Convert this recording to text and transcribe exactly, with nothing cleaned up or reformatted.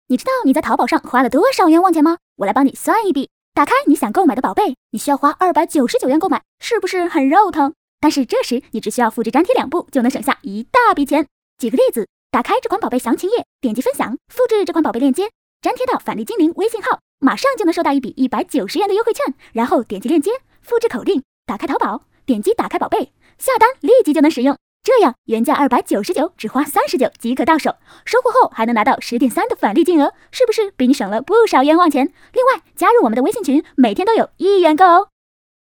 你知道你在淘宝上花了多少冤枉钱吗？我来帮你算一笔。打开你想购买的宝贝，你需要花二百九十九元购买，是不是很肉疼？但是这时你只需要复制粘贴两步，就能省下一大笔钱。举个例子，打开这款宝贝详情页，点击分享，复制这款宝贝链接，粘贴到返利精灵微信号，马上就能收到一笔一百九十元的优惠券。然后点击链接，复制口令，打开淘宝，点击打开宝贝，下单立即就能使用。这样原价二百九十九，只花三十九即可到手，收货后还能拿到 十点三 的返利金额，是不是比你省了不少冤枉钱？另外加入我们的微信群，每天都有一元购哦。